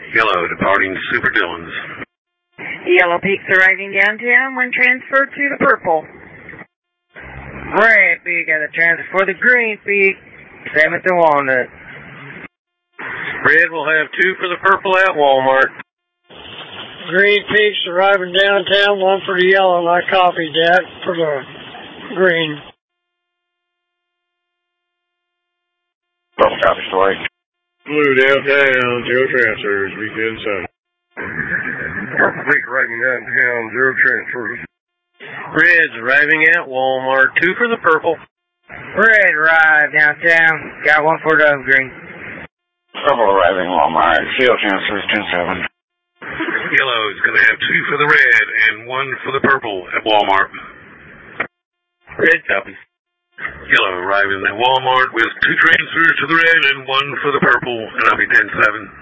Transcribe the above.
Yellow, departing Super Dillon's. Yellow Peak's arriving downtown when transferred to the purple. Red Peak at the transfer for the Green Peak, 7th and Walnut. Red will have 2 for the purple at Walmart. Green Peak's arriving downtown, 1 for the yellow, and I copied that for the green. Purple copy story. Blue downtown, 0 transfers, weekend 7. Purple Peak arriving downtown, 0 transfers. Red's arriving at Walmart, 2 for the purple. Red arrived downtown, got 1 for the green. Purple arriving Walmart, 0 transfers, 10-7. Yellow is going to have 2 for the red and 1 for the purple at Walmart. Red copy. Yellow arriving at Walmart with 2 transfers to the red and 1 for the purple, and I'll be 10-7.